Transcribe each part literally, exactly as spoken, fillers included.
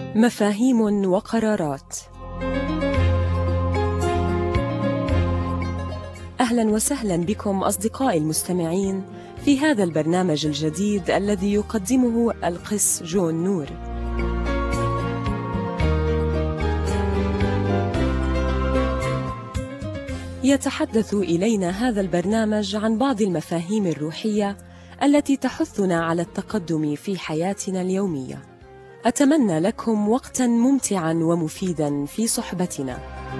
مفاهيم وقرارات. أهلا وسهلا بكم أصدقائي المستمعين في هذا البرنامج الجديد الذي يقدمه القس جون نور. يتحدث إلينا هذا البرنامج عن بعض المفاهيم الروحية التي تحثنا على التقدم في حياتنا اليومية. أتمنى لكم وقتاً ممتعاً ومفيداً في صحبتنا.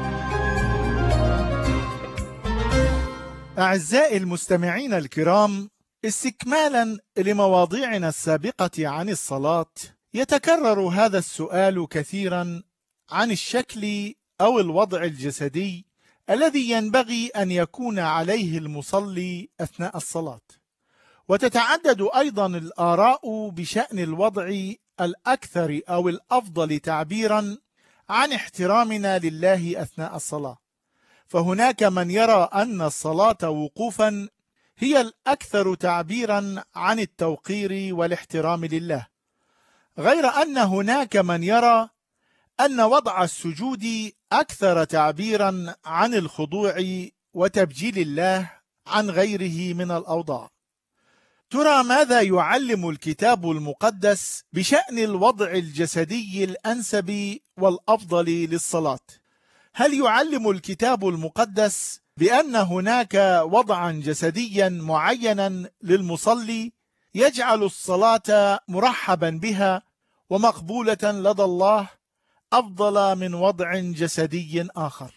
أعزائي المستمعين الكرام، استكمالاً لمواضيعنا السابقة عن الصلاة، يتكرر هذا السؤال كثيراً عن الشكل أو الوضع الجسدي الذي ينبغي أن يكون عليه المصلي أثناء الصلاة، وتتعدد أيضاً الآراء بشأن الوضع الأكثر أو الأفضل تعبيراً عن احترامنا لله أثناء الصلاة. فهناك من يرى أن الصلاة وقوفاً هي الأكثر تعبيراً عن التوقير والاحترام لله، غير أن هناك من يرى أن وضع السجود أكثر تعبيراً عن الخضوع وتبجيل الله عن غيره من الأوضاع. ترى ماذا يعلم الكتاب المقدس بشأن الوضع الجسدي الأنسب والأفضل للصلاة؟ هل يعلم الكتاب المقدس بأن هناك وضعا جسديا معينا للمصلي يجعل الصلاة مرحبا بها ومقبولة لدى الله أفضل من وضع جسدي آخر؟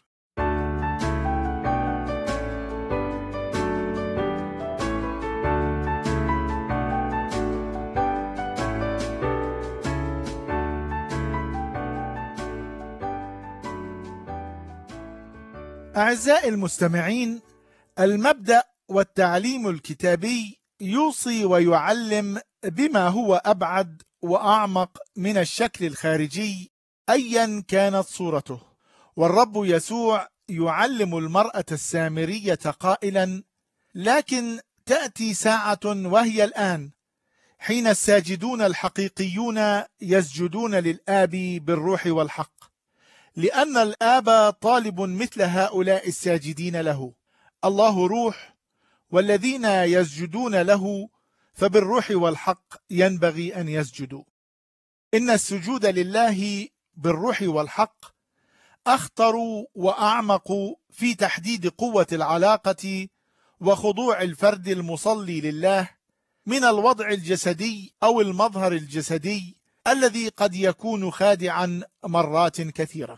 أعزائي المستمعين، المبدأ والتعليم الكتابي يوصي ويعلم بما هو أبعد وأعمق من الشكل الخارجي أيا كانت صورته. والرب يسوع يعلم المرأة السامرية قائلا: لكن تأتي ساعة وهي الآن حين الساجدون الحقيقيون يسجدون للآب بالروح والحق، لأن الآب طالب مثل هؤلاء الساجدين له. الله روح، والذين يسجدون له فبالروح والحق ينبغي أن يسجدوا. إن السجود لله بالروح والحق أخطر وأعمق في تحديد قوة العلاقة وخضوع الفرد المصلي لله من الوضع الجسدي أو المظهر الجسدي الذي قد يكون خادعا مرات كثيرة.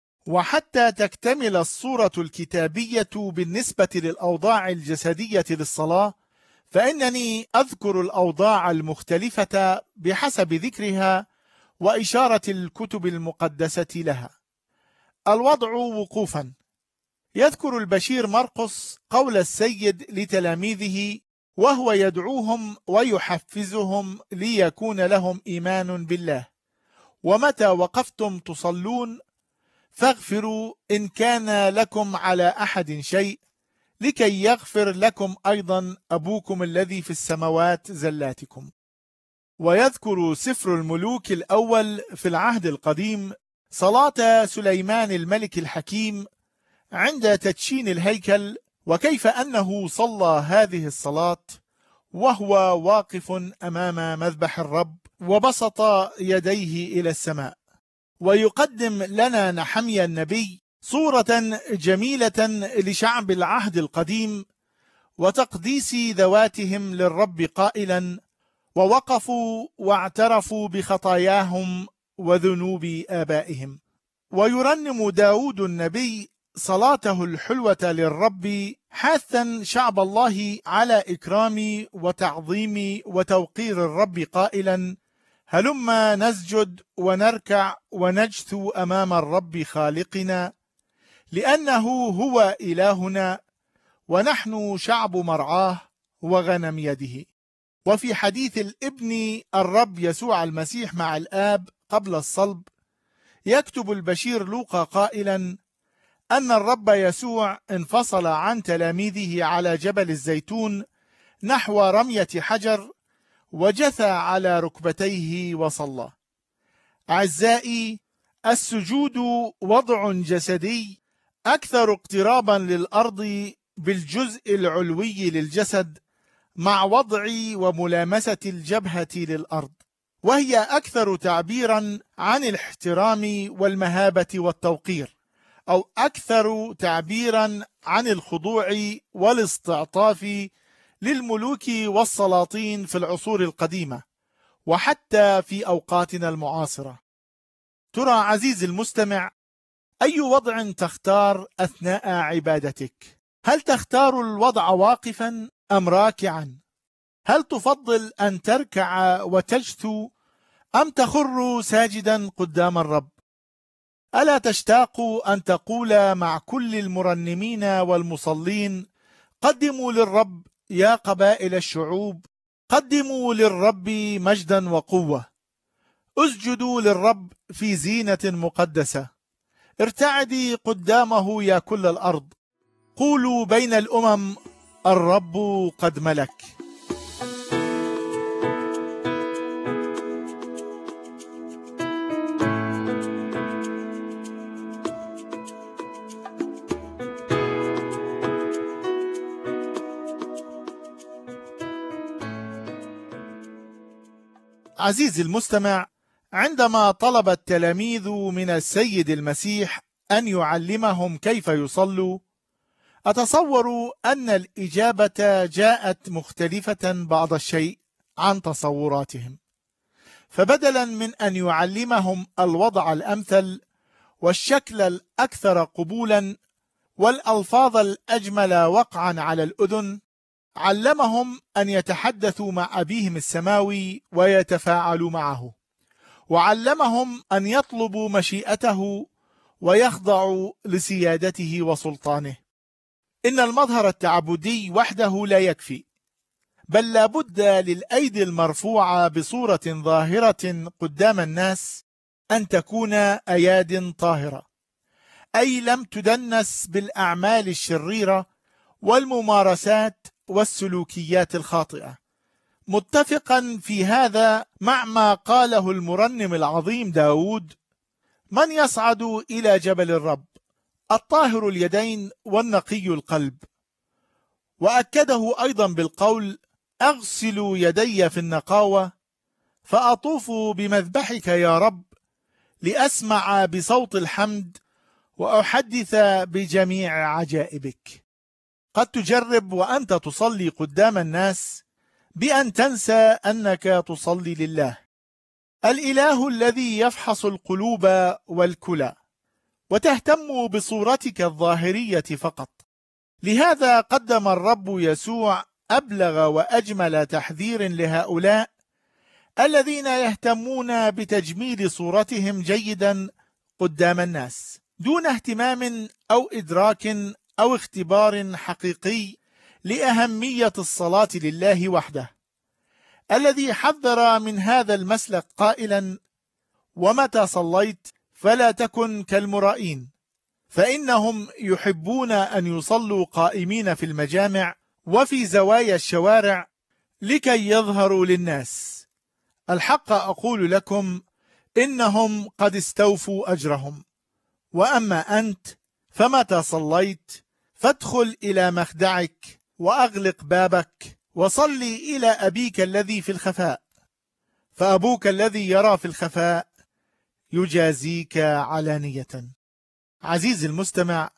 وحتى تكتمل الصورة الكتابية بالنسبة للأوضاع الجسدية للصلاة، فإنني أذكر الأوضاع المختلفة بحسب ذكرها وإشارة الكتب المقدسة لها. الوضع وقوفا. يذكر البشير مرقس قول السيد لتلاميذه وهو يدعوهم ويحفزهم ليكون لهم إيمان بالله: ومتى وقفتم تصلون فاغفروا إن كان لكم على أحد شيء، لكي يغفر لكم أيضا أبوكم الذي في السماوات زلاتكم. ويذكر سفر الملوك الأول في العهد القديم صلاة سليمان الملك الحكيم عند تدشين الهيكل، وكيف أنه صلى هذه الصلاة وهو واقف أمام مذبح الرب وبسط يديه إلى السماء. ويقدم لنا نحميا النبي صورة جميلة لشعب العهد القديم وتقديس ذواتهم للرب قائلا: ووقفوا واعترفوا بخطاياهم وذنوب آبائهم. ويرنم داود النبي صلاته الحلوة للرب حاثا شعب الله على إكرام وتعظيم وتوقير الرب قائلا: هلما نسجد ونركع ونجثو أمام الرب خالقنا، لأنه هو إلهنا ونحن شعب مرعاه وغنم يده. وفي حديث الابن الرب يسوع المسيح مع الآب قبل الصلب، يكتب البشير لوقا قائلا أن الرب يسوع انفصل عن تلاميذه على جبل الزيتون نحو رمية حجر، وجثى على ركبتيه وصلى. أعزائي، السجود وضع جسدي أكثر اقترابا للأرض بالجزء العلوي للجسد مع وضع وملامسة الجبهة للأرض، وهي أكثر تعبيرا عن الاحترام والمهابة والتوقير، أو أكثر تعبيرا عن الخضوع والاستعطاف للملوك والسلاطين في العصور القديمة وحتى في أوقاتنا المعاصرة. ترى عزيزي المستمع، أي وضع تختار أثناء عبادتك؟ هل تختار الوضع واقفا أم راكعا؟ هل تفضل أن تركع وتجثو أم تخر ساجدا قدام الرب؟ ألا تشتاق أن تقول مع كل المرنمين والمصلين: قدموا للرب يا قبائل الشعوب، قدموا للرب مجدا وقوة، اسجدوا للرب في زينة مقدسة، ارتعدي قدامه يا كل الأرض، قولوا بين الأمم الرب قد ملك. عزيزي المستمع، عندما طلب التلاميذ من السيد المسيح أن يعلمهم كيف يصلوا، أتصور أن الإجابة جاءت مختلفة بعض الشيء عن تصوراتهم، فبدلا من أن يعلمهم الوضع الأمثل والشكل الأكثر قبولا والألفاظ الأجمل وقعا على الأذن، علمهم أن يتحدثوا مع أبيهم السماوي ويتفاعلوا معه، وعلمهم أن يطلبوا مشيئته ويخضعوا لسيادته وسلطانه. إن المظهر التعبدي وحده لا يكفي، بل لابد للأيدي المرفوعة بصورة ظاهرة قدام الناس أن تكون أياد طاهرة، أي لم تدنس بالأعمال الشريرة والممارسات والسلوكيات الخاطئة، متفقا في هذا مع ما قاله المرنم العظيم داود: من يصعد إلى جبل الرب؟ الطاهر اليدين والنقي القلب. وأكده أيضا بالقول: أغسل يدي في النقاوة فأطوف بمذبحك يا رب، لأسمع بصوت الحمد وأحدث بجميع عجائبك. قد تجرب وأنت تصلي قدام الناس بأن تنسى أنك تصلي لله، الإله الذي يفحص القلوب والكلى، وتهتم بصورتك الظاهرية فقط. لهذا قدم الرب يسوع أبلغ وأجمل تحذير لهؤلاء الذين يهتمون بتجميل صورتهم جيدا قدام الناس دون اهتمام أو إدراك أو اختبار حقيقي لأهمية الصلاة لله وحده، الذي حذر من هذا المسلك قائلا: ومتى صليت فلا تكن كالمرائين، فإنهم يحبون أن يصلوا قائمين في المجامع وفي زوايا الشوارع لكي يظهروا للناس. الحق أقول لكم إنهم قد استوفوا أجرهم. وأما أنت فمتى صليت فادخل إلى مخدعك وأغلق بابك وصلي إلى أبيك الذي في الخفاء، فأبوك الذي يرى في الخفاء يجازيك علانية. عزيزي المستمع،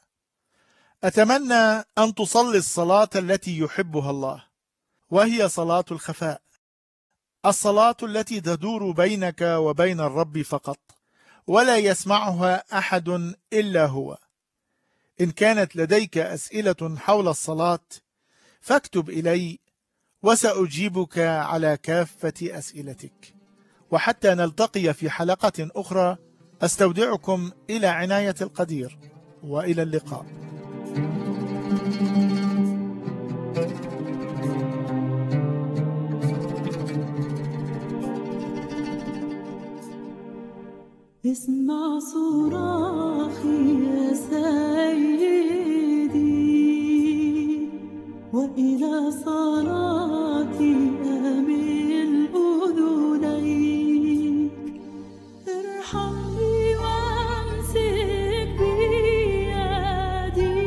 أتمنى أن تصلي الصلاة التي يحبها الله، وهي صلاة الخفاء، الصلاة التي تدور بينك وبين الرب فقط، ولا يسمعها أحد إلا هو. إن كانت لديك أسئلة حول الصلاة فاكتب إلي وسأجيبك على كافة أسئلتك. وحتى نلتقي في حلقة أخرى، أستودعكم إلى عناية القدير، وإلى اللقاء. اسمع صراخي يا سيدي، وإلى صلاتي أميل أذنيك. ارحمني وامسك بيدي،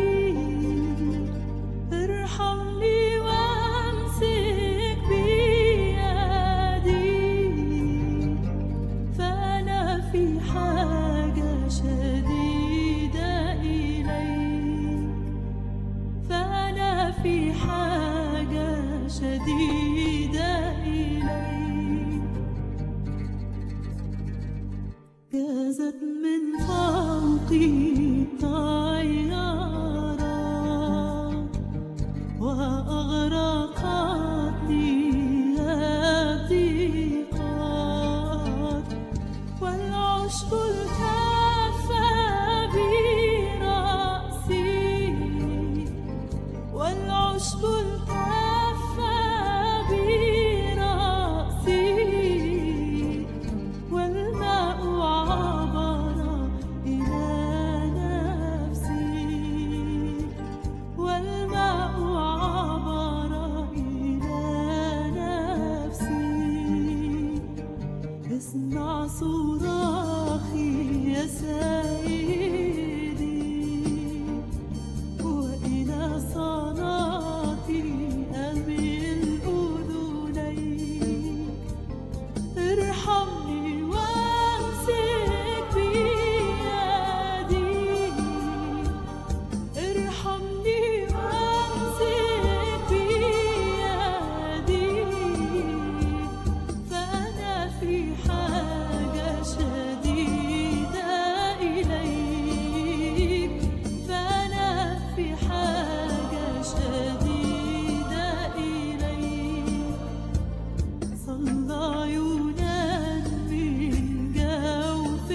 ارحمني وامسك بيدي، فأنا في حاجة شديدة إليك، فأنا في حاجة شديدة إليك. جازت من فوقي طيارات وأغرقتني الضيقات، والعشب التف برأسي، والعشب التف برأسي، والماء عبر إلى نفسي، والماء عبر إلى نفسي. اسمع صراخي يا سيدي، وإلى صلاتي أميل أذنيك. ارحمني وامسك بيدي، ارحمني وامسك بيدي، فأنا في حاجة شديدة إليك، فأنا في حاجة شديدة إليك. صلى يونان من جوف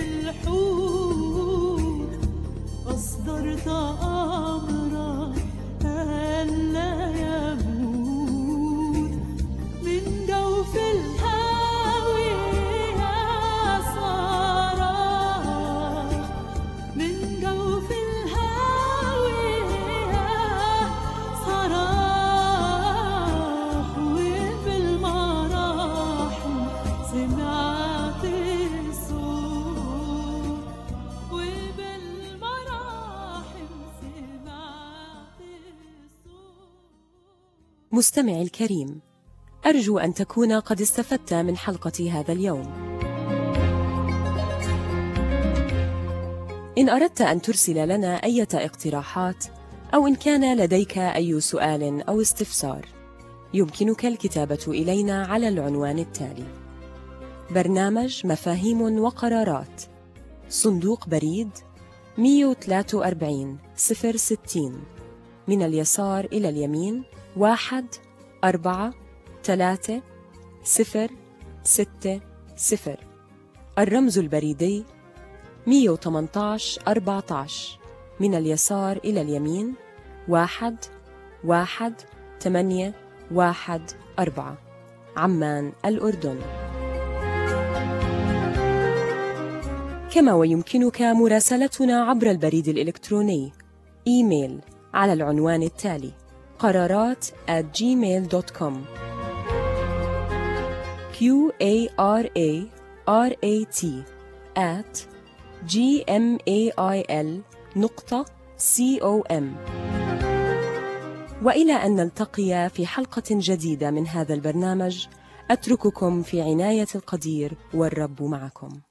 الحوت، أصدرت أمرا ألا يموت، من جوف الهاوية صراخ، من جوف الهاوية صراخ، وفي المراحم سمعت الصوت، وبالمراحم سمعت الصوت. مستمعي الكريم، أرجو أن تكون قد استفدت من حلقة هذا اليوم. إن أردت أن ترسل لنا أي اقتراحات، أو إن كان لديك أي سؤال أو استفسار، يمكنك الكتابة إلينا على العنوان التالي: برنامج مفاهيم وقرارات، صندوق بريد مئة وثلاثة وأربعين صفر ستين، من اليسار إلى اليمين واحد أربعة ثلاثة صفر ستة صفر. الرمز البريدي مئة وثمانية عشر أربعة عشر، من اليسار إلى اليمين واحد واحد ثمانية واحد أربعة، عمان الأردن. كما ويمكنك مراسلتنا عبر البريد الإلكتروني إيميل على العنوان التالي: قرارات at gmail dot com. q a r a r a t at gmail نقطة com. وإلى أن نلتقي في حلقة جديدة من هذا البرنامج، أترككم في عناية القدير، والرب معكم.